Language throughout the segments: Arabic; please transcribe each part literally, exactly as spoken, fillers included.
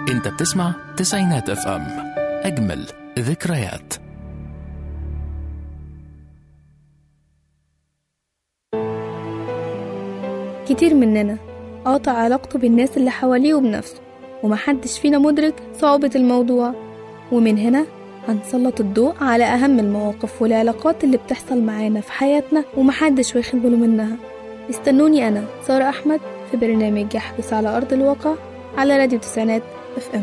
انت بتسمع تسعينات اف ام، اجمل ذكريات. كتير مننا قاطع علاقته بالناس اللي حواليه وبنفسه، ومحدش فينا مدرك صعوبة الموضوع. ومن هنا هنسلط الضوء على أهم المواقف والعلاقات اللي بتحصل معانا في حياتنا ومحدش واخد باله منها. استنوني أنا سارة أحمد في برنامج يحدث على أرض الواقع على راديو تسعينات اف ام.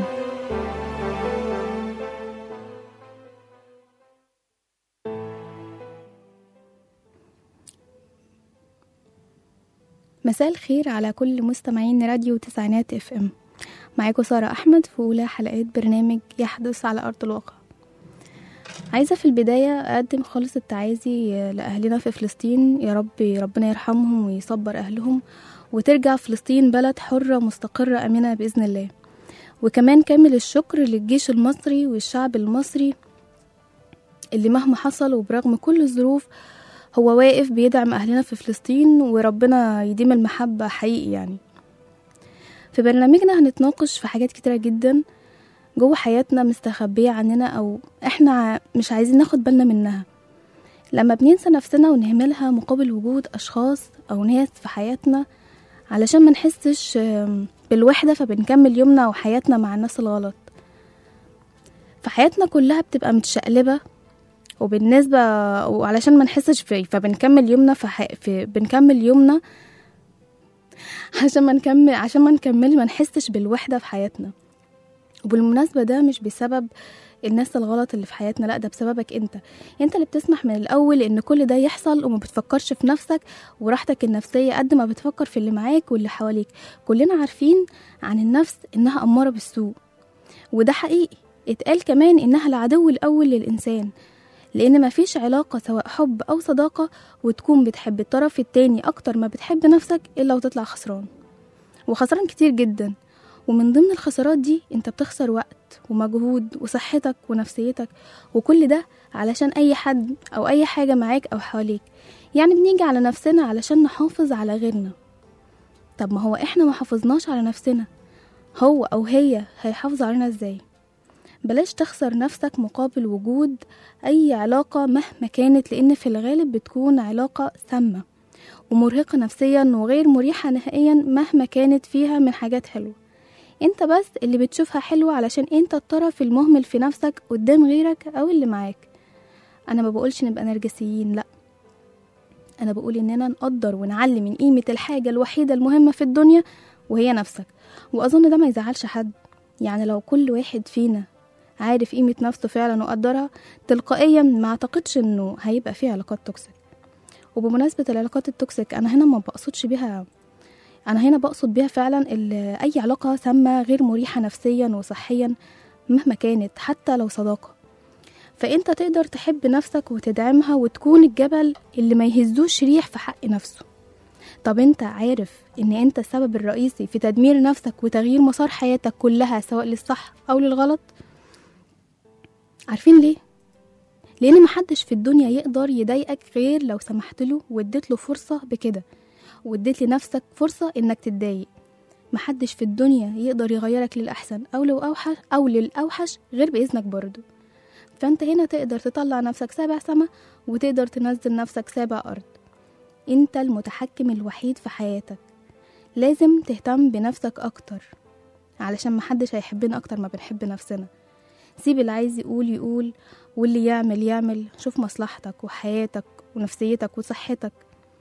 مساء الخير على كل مستمعين راديو تسعينات اف ام. معاكم سارة أحمد في أولى حلقات برنامج يحدث على أرض الواقع. عايزة في البداية أقدم خالص التعازي لأهلنا في فلسطين، يا رب ربنا يرحمهم ويصبر أهلهم وترجع فلسطين بلد حرة مستقرة أمنة بإذن الله. وكمان كامل الشكر للجيش المصري والشعب المصري اللي مهما حصل وبرغم كل الظروف هو واقف بيدعم أهلنا في فلسطين، وربنا يديم المحبة حقيقي. يعني في برنامجنا هنتناقش في حاجات كتيرة جدا جوه حياتنا مستخبية عننا أو إحنا مش عايزين ناخد بالنا منها. لما بننسى نفسنا ونهملها مقابل وجود أشخاص أو ناس في حياتنا علشان ما نحسش بالوحدة، فبنكمل يومنا وحياتنا مع الناس الغلط. فحياتنا كلها بتبقى متشقلبة، وبالنسبة وعلشان ما نحسش فيه فبنكمل يومنا في, حي... في بنكمل يومنا عشان ما نكمل عشان ما نكمل ما نحسش بالوحدة في حياتنا. وبالمناسبة ده مش بسبب الناس الغلط اللي في حياتنا، لا ده بسببك انت انت اللي بتسمح من الاول ان كل ده يحصل وما بتفكرش في نفسك وراحتك النفسية قد ما بتفكر في اللي معاك واللي حواليك. كلنا عارفين عن النفس انها امارة بالسوء، وده حقيقي. اتقال كمان انها العدو الاول للانسان، لان مفيش علاقة سواء حب او صداقة وتكون بتحب الطرف التاني اكتر ما بتحب نفسك الا وتطلع خسران، وخسران كتير جدا. ومن ضمن الخسارات دي انت بتخسر وقت ومجهود وصحتك ونفسيتك، وكل ده علشان اي حد او اي حاجة معاك او حواليك. يعني بنيجي على نفسنا علشان نحافظ على غيرنا. طب ما هو احنا ما حافظناش على نفسنا، هو او هي هيحافظ علينا ازاي؟ بلاش تخسر نفسك مقابل وجود اي علاقة مهما كانت، لان في الغالب بتكون علاقة سامة ومرهقة نفسيا وغير مريحة نهائيا مهما كانت فيها من حاجات حلوة. انت بس اللي بتشوفها حلوة علشان انت الطرف المهمل في نفسك قدام غيرك او اللي معاك. انا ما بقولش نبقى نرجسيين، لا، انا بقول اننا نقدر ونعلم من قيمة الحاجة الوحيدة المهمة في الدنيا وهي نفسك. واظن ده ما يزعلش حد. يعني لو كل واحد فينا عارف قيمة نفسه فعلا وقدرها تلقائيا، ما اعتقدش انه هيبقى فيه علاقات توكسيك. وبمناسبة العلاقات التوكسيك، انا هنا ما بقصدش بيها أنا هنا بقصد بيها فعلا أي علاقة سامة غير مريحة نفسيا وصحيا مهما كانت، حتى لو صداقة. فأنت تقدر تحب نفسك وتدعمها وتكون الجبل اللي ما يهزوش ريح في حق نفسه. طب أنت عارف أن أنت السبب الرئيسي في تدمير نفسك وتغيير مسار حياتك كلها سواء للصح أو للغلط؟ عارفين ليه؟ لأن محدش في الدنيا يقدر يضايقك غير لو سمحت له واديت له فرصة بكده، واديت لنفسك فرصة انك تتضايق. محدش في الدنيا يقدر يغيرك للأحسن أو لو أوحش أو للأوحش غير بإذنك برضو. فأنت هنا تقدر تطلع نفسك سابع سما وتقدر تنزل نفسك سابع أرض. أنت المتحكم الوحيد في حياتك. لازم تهتم بنفسك أكتر علشان محدش هيحبنا أكتر ما بنحب نفسنا. سيب اللي عايز يقول يقول، واللي يعمل يعمل. شوف مصلحتك وحياتك ونفسيتك وصحتك.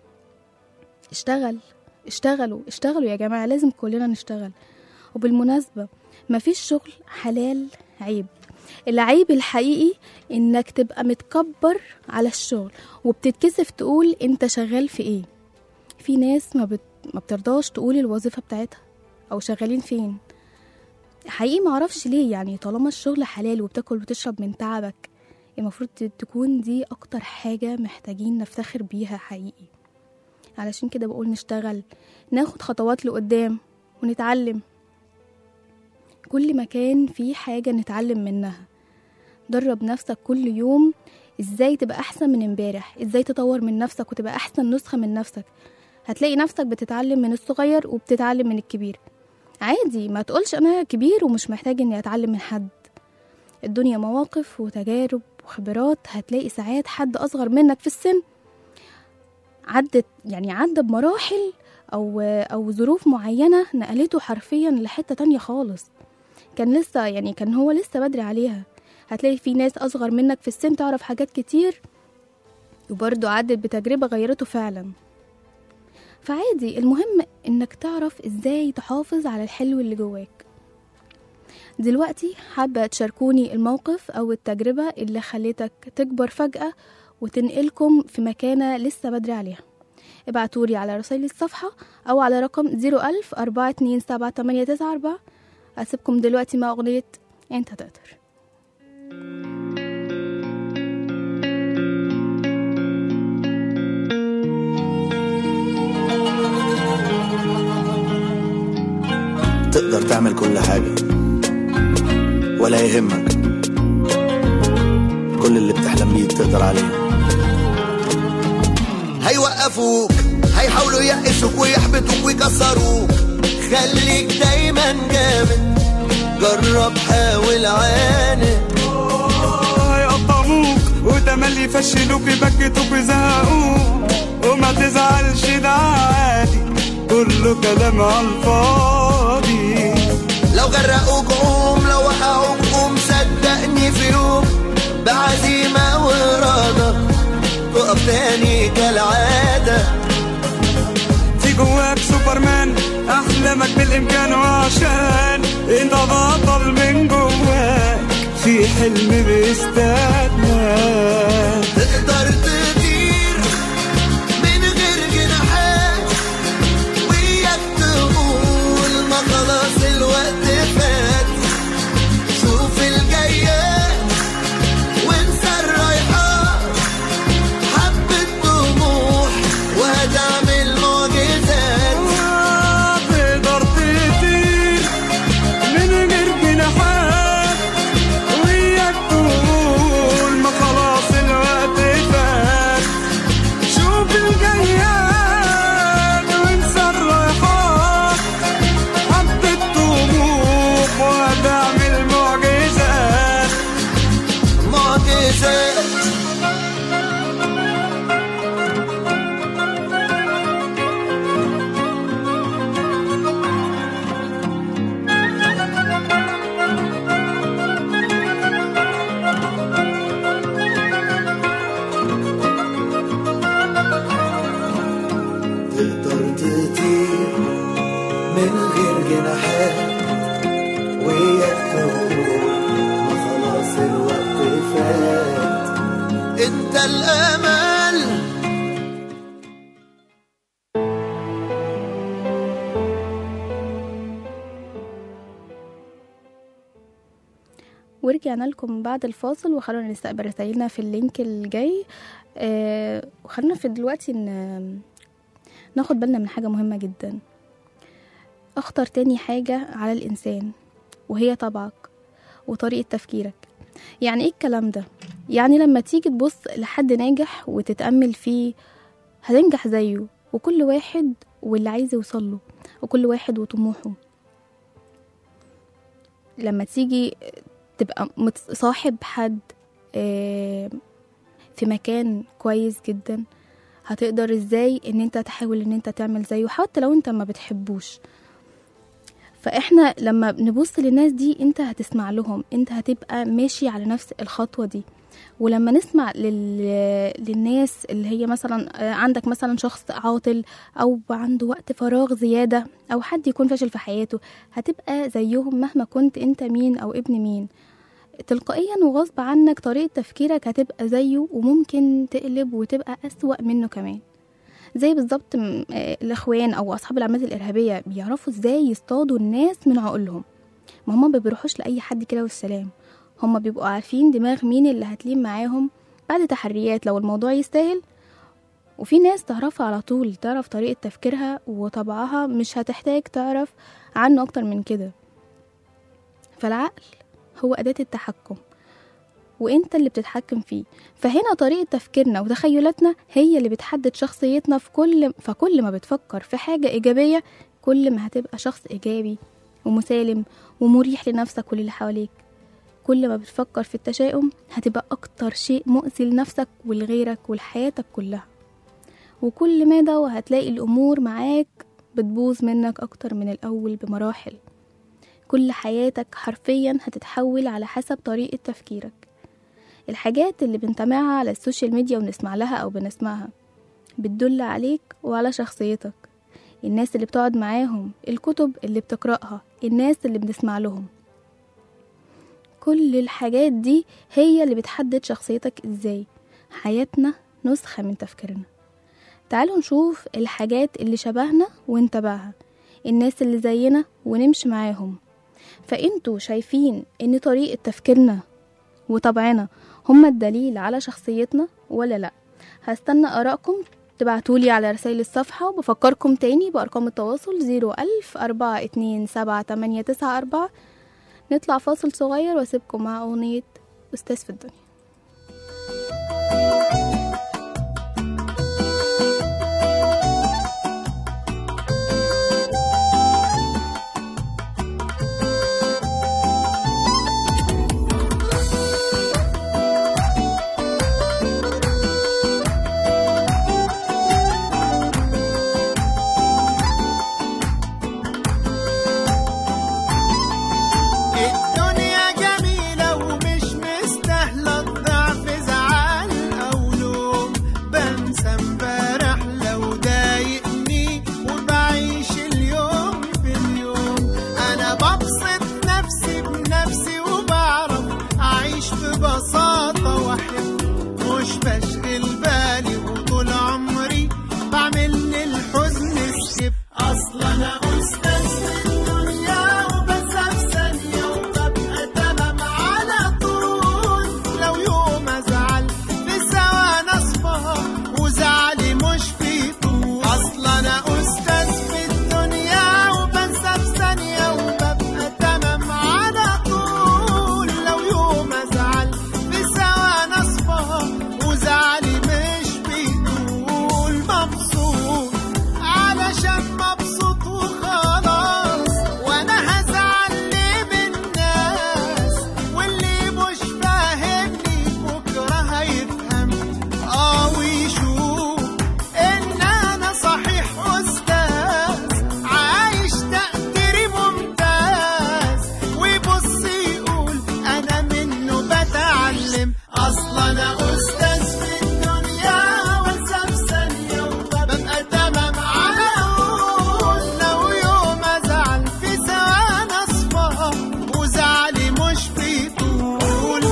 اشتغل اشتغلوا اشتغلوا يا جماعة، لازم كلنا نشتغل. وبالمناسبة مفيش شغل حلال عيب. العيب الحقيقي انك تبقى متكبر على الشغل وبتتكسف تقول انت شغال في ايه. في ناس ما, بت... ما بترضاش تقول الوظيفة بتاعتها او شغالين فين. حقيقي معرفش ليه، يعني طالما الشغل حلال وبتاكل وتشرب من تعبك المفروض تكون دي اكتر حاجة محتاجين نفتخر بيها حقيقي. علشان كده بقول نشتغل، ناخد خطوات لقدام ونتعلم. كل مكان فيه حاجة نتعلم منها. درب نفسك كل يوم ازاي تبقى احسن من امبارح، ازاي تطور من نفسك وتبقى احسن نسخة من نفسك. هتلاقي نفسك بتتعلم من الصغير وبتتعلم من الكبير. عادي، ما تقولش أنا كبير ومش محتاج إني أتعلم من حد. الدنيا مواقف وتجارب وخبرات. هتلاقي ساعات حد أصغر منك في السن عدت يعني عدى بمراحل أو أو ظروف معينة نقلته حرفيا لحتة تانية خالص، كان لسه يعني كان هو لسه بدري عليها. هتلاقي في ناس أصغر منك في السن تعرف حاجات كتير وبرضه عدت بتجربة غيرته فعلا. فعادي، المهم إنك تعرف إزاي تحافظ على الحلو اللي جواك. دلوقتي حابة تشاركوني الموقف أو التجربة اللي خليتك تكبر فجأة وتنقلكم في مكانة لسه بدري عليها. ابعتولي على رسائل الصفحة أو على رقم زيرو ألف أربعة اتنين سبعة تمانية تسعة أربعة. أسيبكم دلوقتي مع أغنية أنت تقدر. تقدر تعمل كل حاجة ولا يهمك، كل اللي بتحلم بيه تقدر عليه. هيوقفوك، هيحاولوا يقسوك ويحبطوك ويكسروك، خليك دايما جامد، جرب حاول عاند. هيقطموك وتملي يفشلوك يبكتوك ويزهقوك، وما تزعلش ده عادي، كله كلام عالفاضي. لو غرقوك قوم، لو وقعوك قوم، صدقني في يوم بعزيمة وإرادة تقف تاني كالعادة. في جواك سوبرمان، أحلامك بالإمكان، وعشان انت بطل من جواك في حلم بيستناك. تقدر تطير من غير جناحات، وياك تقول ما خلاص الوقت فات. شوف الجايات وانسى الرايحات، حبة طموح وهتعمل معجزات. تقدر تطير من غير جناحات، وياك تقول ما خلاص الوقت فات. شوف الجايات وانسى الرايحات، حبة طموح وهتعمل معجزات. معجزات تقدر تطير من غير جناحات، وياك تقول ما خلاص الوقت فات. انت الامل. ورجعنا لكم بعد الفاصل، وخلونا نستقبل رسائلنا في اللينك الجاي. آه وخلونا في دلوقتي ان ناخد بالنا من حاجة مهمة جدا. اخطر تاني حاجة على الإنسان وهي طبعك وطريقة تفكيرك. يعني ايه الكلام ده؟ يعني لما تيجي تبص لحد ناجح وتتأمل فيه هتنجح زيه، وكل واحد واللي عايز يوصله، وكل واحد وطموحه. لما تيجي تبقى صاحب حد في مكان كويس جدا، هتقدر ازاي ان انت تحاول ان انت تعمل زيه حتى لو انت ما بتحبوش. فاحنا لما نبص للناس دي انت هتسمع لهم، انت هتبقى ماشي على نفس الخطوة دي. ولما نسمع لل... للناس اللي هي مثلا عندك مثلا شخص عاطل او عنده وقت فراغ زيادة، او حد يكون فاشل في حياته، هتبقى زيهم مهما كنت انت مين او ابن مين. تلقائيا وغصب عنك طريقة تفكيرك هتبقى زيه، وممكن تقلب وتبقى أسوأ منه كمان. زي بالظبط الإخوان أو أصحاب الأعمال الإرهابية بيعرفوا إزاي يصطادوا الناس من عقولهم. ما هما ما بيروحوش لأي حد كده والسلام، هما بيبقوا عارفين دماغ مين اللي هتليم معاهم بعد تحريات لو الموضوع يستاهل. وفي ناس تعرفها على طول، تعرف طريقة تفكيرها وطبعها، مش هتحتاج تعرف عنه أكتر من كده. فالعقل هو أداة التحكم، وانت اللي بتتحكم فيه. فهنا طريقة تفكيرنا وتخيلاتنا هي اللي بتحدد شخصيتنا. في كل فكل ما بتفكر في حاجة إيجابية، كل ما هتبقى شخص إيجابي ومسالم ومريح لنفسك وللي حواليك. كل ما بتفكر في التشاؤم هتبقى أكتر شيء مؤذي لنفسك ولغيرك ولحياتك كلها، وكل ما ده وهتلاقي الأمور معاك بتبوظ منك أكتر من الأول بمراحل. كل حياتك حرفيا هتتحول على حسب طريقة تفكيرك. الحاجات اللي بنتابعها على السوشيال ميديا ونسمع لها أو بنسمعها بتدل عليك وعلى شخصيتك. الناس اللي بتقعد معاهم، الكتب اللي بتقرأها، الناس اللي بنسمع لهم، كل الحاجات دي هي اللي بتحدد شخصيتك ازاي. حياتنا نسخة من تفكيرنا. تعالوا نشوف الحاجات اللي شبهنا ونتبعها، الناس اللي زينا ونمشي معاهم. فانتوا شايفين ان طريقة تفكيرنا وطبعنا هما الدليل على شخصيتنا ولا لا؟ هستنى آرائكم تبعتولي على رسائل الصفحة، وبفكركم تاني بأرقام التواصل زيرو ألف أربعة اتنين سبعة تمانية تسعة أربعة. نطلع فاصل صغير واسيبكم مع أغنية أستاذ في الدنيا. الدنيا جميلة ومش مستاهلة الضعف، زعل أو لوم. بنسى امبارح لو ضايقني وبعيش اليوم في اليوم. أنا ببسط نفسي بنفسي وبعرف أعيش ببساطة وأحب، مش بشغل بالي وطول عمري بعمل للحزن سكيب. أصلا أنا أستاذ في الدنيا وبنسى في ثانية وببقى تمام على طول. لو يوم أزعل في ثواني أصفى وزعلي مش في طول. أصلا أنا أستاذ في الدنيا وبنسى في ثانية وببقى تمام على طول. لو يوم أزعل في ثواني أصفى وزعلي مش في طول. مبسوط علشان مبسوط وخلاص، وانا هزعل ليه من الناس؟ واللي مش فاهمني بكره هيفهم اه ويشوف ان انا صحيح استاذ عايش تقديري ممتاز، ويبص يقول انا منه بتعلم. اصلا انا استاذ في الدنيا وانسى في ثانيه وببقى تمام على طول. لو يوم ازعل في ثواني اصفى وزعلي مش في طول.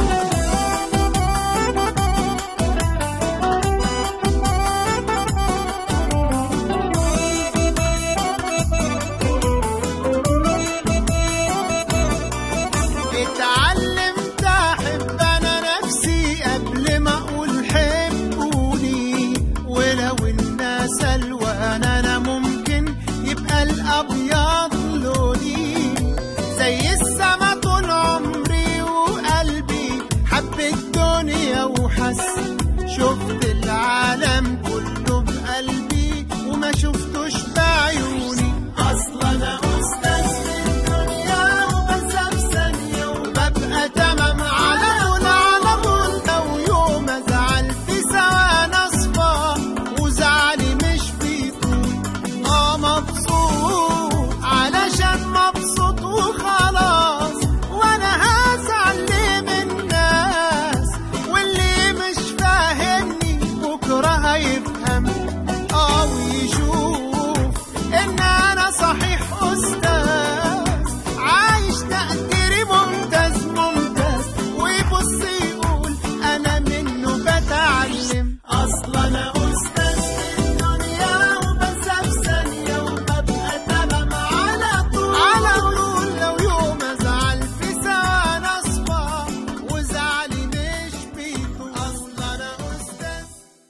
اتعلمت احب انا نفسي قبل ما اقول حبوني. ولو الناس الوان انا ممكن يبقى الابيض لوني. زي السما طول عمري وقلبي حب الدنيا وحس. شفت العالم كله بقلبي وما شفتوش بعيوني. اصلا انا استاذ في الدنيا وبنسى في ثانيه وببقى تمام على طول على طول. لو يوم ازعل في ثواني اصفى وزعلي مش في طول. اه مبسوط علشان مبسوط وخلاص، وانا هزعل ليه من الناس؟ واللي مش فاهمني بكره هيفهم اه ويشوف ان انا صحيح استاذ عايش تقديري ممتاز ممتاز، ويبص يقول انا منه بتعلم. اصلا انا استاذ في الدنيا وبنسى في ثانيه وببقى تمام على طول على طول. لو يوم ازعل في ثواني اصفى وزعلي مش في طول. اصلا انا استاذ.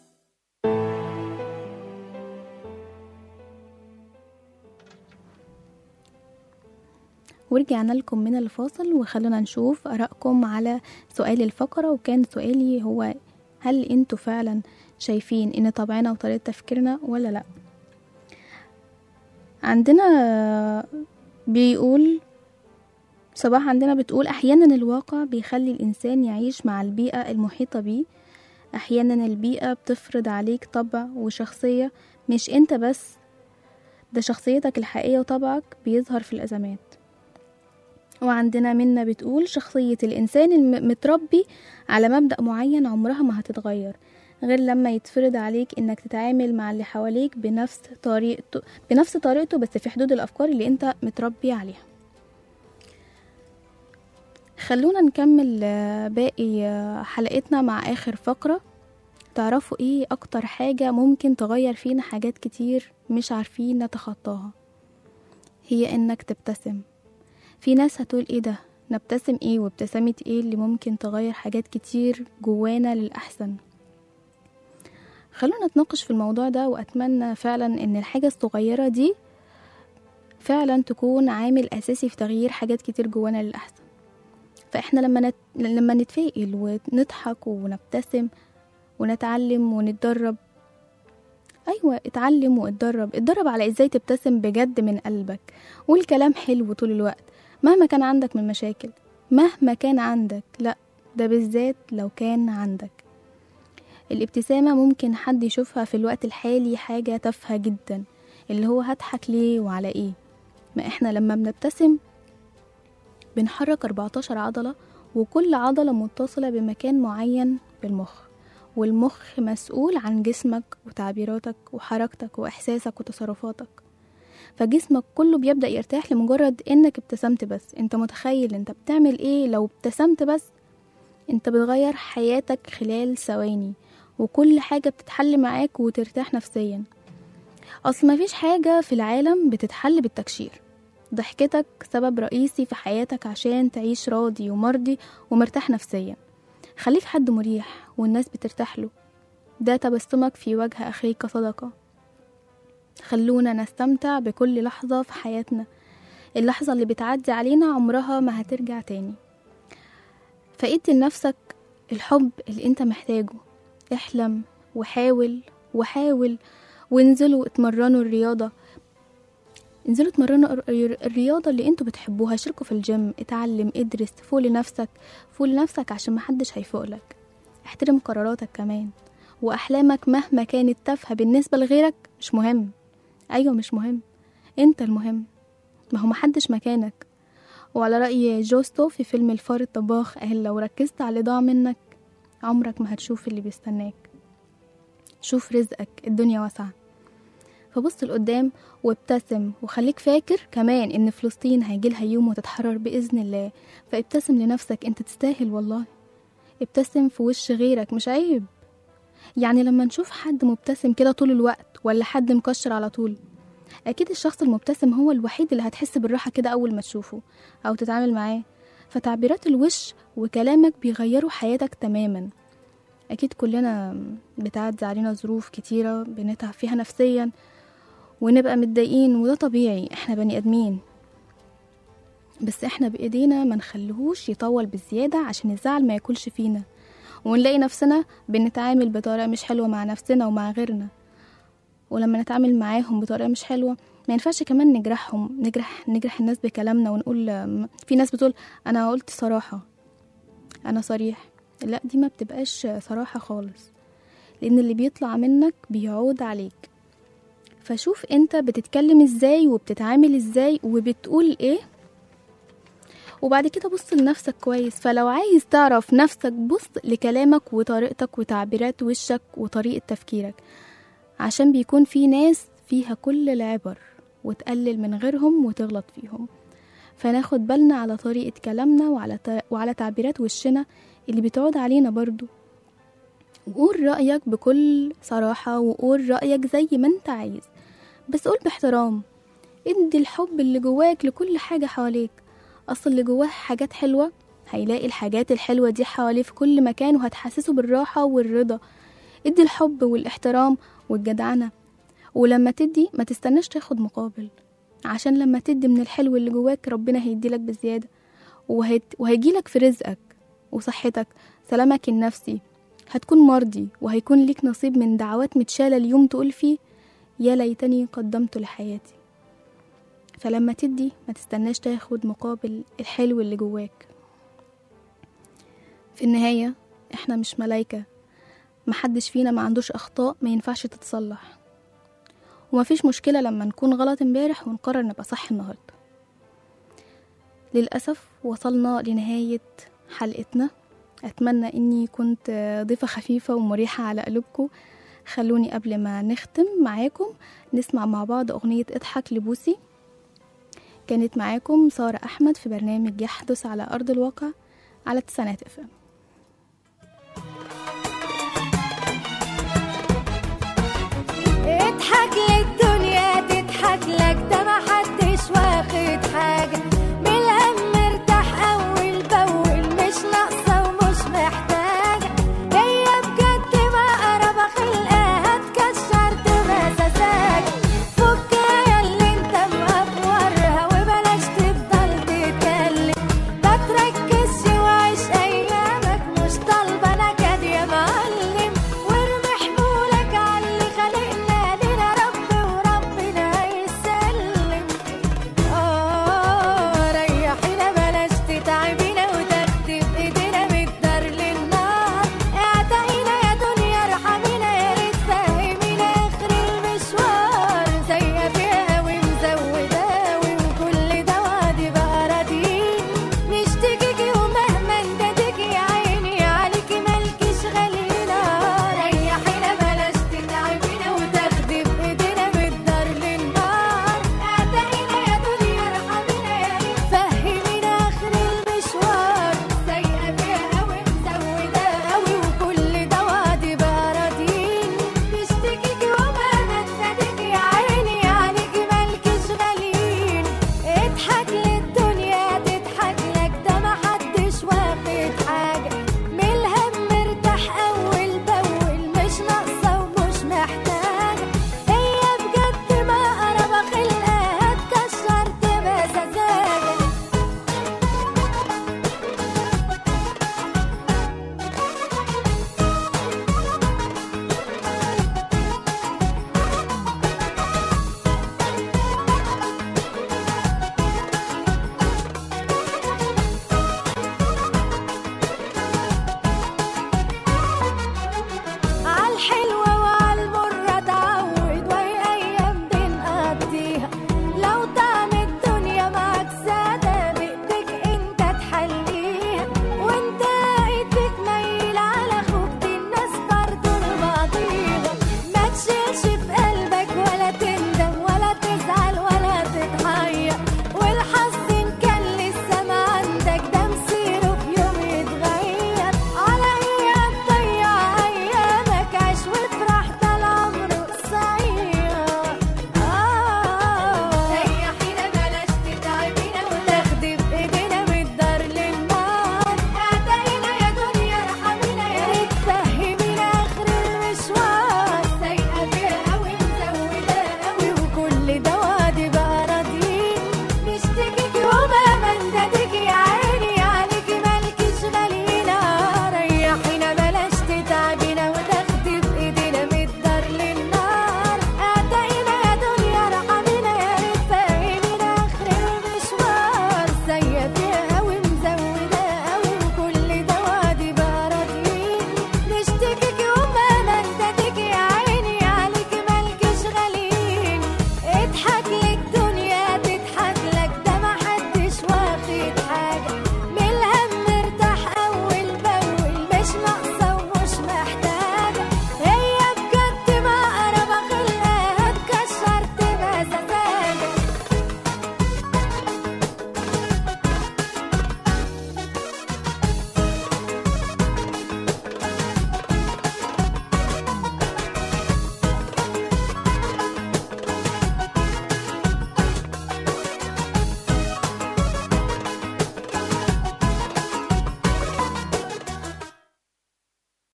ورجعنا لكم من الفاصل، وخلونا نشوف آرائكم على سؤال الفقرة. وكان سؤالي هو: هل انتوا فعلا شايفين ان طبعنا وطريقة تفكيرنا ولا لا؟ عندنا بيقول صباح عندنا بتقول أحيانا الواقع بيخلي الإنسان يعيش مع البيئة المحيطة بيه. أحيانا البيئة بتفرض عليك طبع وشخصية مش أنت بس، ده شخصيتك الحقيقية وطبعك بيظهر في الأزمات. وعندنا منا بتقول شخصية الإنسان المتربي على مبدأ معين عمرها ما هتتغير غير لما يتفرض عليك إنك تتعامل مع اللي حواليك بنفس طريقته بنفس طريقته بس في حدود الأفكار اللي أنت متربي عليها. خلونا نكمل باقي حلقتنا مع آخر فقرة. تعرفوا إيه أكتر حاجة ممكن تغير فينا حاجات كتير مش عارفين نتخطاها؟ هي إنك تبتسم. في ناس هتقول إيه ده، نبتسم إيه وابتسامة إيه اللي ممكن تغير حاجات كتير جوانا للأحسن؟ خلونا نتناقش في الموضوع ده، وأتمنى فعلا إن الحاجة الصغيرة دي فعلا تكون عامل أساسي في تغيير حاجات كتير جوانا للأحسن. فإحنا لما نت... لما نتفائل ونضحك ونبتسم ونتعلم ونتدرب. أيوة، اتعلم واتدرب اتدرب على إزاي تبتسم بجد من قلبك، والكلام حلو طول الوقت مهما كان عندك من مشاكل، مهما كان عندك، لأ ده بالذات لو كان عندك. الابتسامة ممكن حد يشوفها في الوقت الحالي حاجة تافهة جدا، اللي هو هضحك ليه وعلى ايه؟ ما احنا لما بنبتسم بنحرك أربعتاشر عضلة، وكل عضلة متصلة بمكان معين بالمخ، والمخ مسؤول عن جسمك وتعبيراتك وحركتك وإحساسك وتصرفاتك. فجسمك كله بيبدأ يرتاح لمجرد انك ابتسمت بس. انت متخيل انت بتعمل ايه لو ابتسمت بس؟ انت بتغير حياتك خلال ثواني، وكل حاجة بتتحل معاك وترتاح نفسيا. اصل مفيش حاجة في العالم بتتحل بالتكشير. ضحكتك سبب رئيسي في حياتك عشان تعيش راضي ومرضي ومرتاح نفسيا. خليك حد مريح والناس بترتاح له. ده تبسمك في وجه أخيك صدقة. خلونا نستمتع بكل لحظة في حياتنا. اللحظة اللي بتعدي علينا عمرها ما هترجع تاني. فإدي لنفسك الحب اللي انت محتاجه. احلم وحاول وحاول وانزلوا اتمرنوا الرياضة. انزلوا اتمرنوا الرياضة اللي انتوا بتحبوها. شاركوا في الجيم، اتعلم، ادرس، فوق لنفسك فوق لنفسك عشان محدش هيفوقلك. احترم قراراتك كمان، واحلامك مهما كانت تافهة بالنسبة لغيرك مش مهم. ايوه مش مهم، انت المهم، ما هو محدش مكانك. وعلى رأي جوستو في فيلم الفار الطباخ قال لو ركزت على اللي ضاع منك عمرك ما هتشوف اللي بيستناك. شوف رزقك، الدنيا واسعة. فبص لقدام وابتسم، وخليك فاكر كمان ان فلسطين هيجيلها يوم وتتحرر بإذن الله. فابتسم لنفسك، انت تستاهل والله. ابتسم في وش غيرك، مش عيب. يعني لما نشوف حد مبتسم كده طول الوقت ولا حد مكشر على طول، اكيد الشخص المبتسم هو الوحيد اللي هتحس بالراحة كده اول ما تشوفه او تتعامل معاه. فتعبيرات الوش وكلامك بيغيروا حياتك تماما. اكيد كلنا بتعدي علينا ظروف كتيرة بنتعب فيها نفسيا ونبقى متضايقين، وده طبيعي، احنا بني ادمين. بس احنا بايدينا ما نخليهوش يطول بالزيادة عشان الزعل ما ياكلش فينا، ونلاقي نفسنا بنتعامل بطريقة مش حلوة مع نفسنا ومع غيرنا. ولما نتعامل معاهم بطريقة مش حلوة ما ينفعش كمان نجرحهم، نجرح نجرح الناس بكلامنا ونقول. في ناس بتقول انا قلت صراحة، انا صريح. لا، دي ما بتبقاش صراحة خالص، لان اللي بيطلع منك بيعود عليك. فشوف انت بتتكلم ازاي وبتتعامل ازاي وبتقول ايه، وبعد كده بص لنفسك كويس. فلو عايز تعرف نفسك بص لكلامك وطريقتك وتعبيرات وشك وطريقة تفكيرك، عشان بيكون في ناس فيها كل العبر وتقلل من غيرهم وتغلط فيهم. فناخد بالنا على طريقة كلامنا وعلى ت... وعلى تعبيرات وشنا اللي بتعود علينا برضو. وقول رأيك بكل صراحة، وقول رأيك زي ما انت عايز، بس قول باحترام. ادي الحب اللي جواك لكل حاجة حواليك. اصل اللي جواه حاجات حلوة هيلاقي الحاجات الحلوة دي حواليه في كل مكان، وهتحسسه بالراحة والرضا. ادي الحب والاحترام والجدعنة، ولما تدي ما تستناش تاخد مقابل، عشان لما تدي من الحلو اللي جواك ربنا هيديلك بزيادة، وهيت... وهيجيلك في رزقك وصحتك، سلامك النفسي. هتكون مرضي، وهيكون ليك نصيب من دعوات متشالة اليوم تقول فيه يا ليتني قدمت لحياتي. فلما تدي ما تستناش تاخد مقابل الحلو اللي جواك. في النهاية احنا مش ملايكة، محدش فينا ما عندوش أخطاء ما ينفعش تتصلح، ومفيش مشكلة لما نكون غلط امبارح ونقرر نبقى صح النهاردة. للأسف وصلنا لنهاية حلقتنا. أتمنى أني كنت ضيفة خفيفة ومريحة على قلوبكم. خلوني قبل ما نختم معاكم نسمع مع بعض أغنية اضحك لبوسي. كانت معاكم سارة أحمد في برنامج يحدث على أرض الواقع على تسعينات اف ام. اضحك للدنيا تضحك لك، ده محدش واخد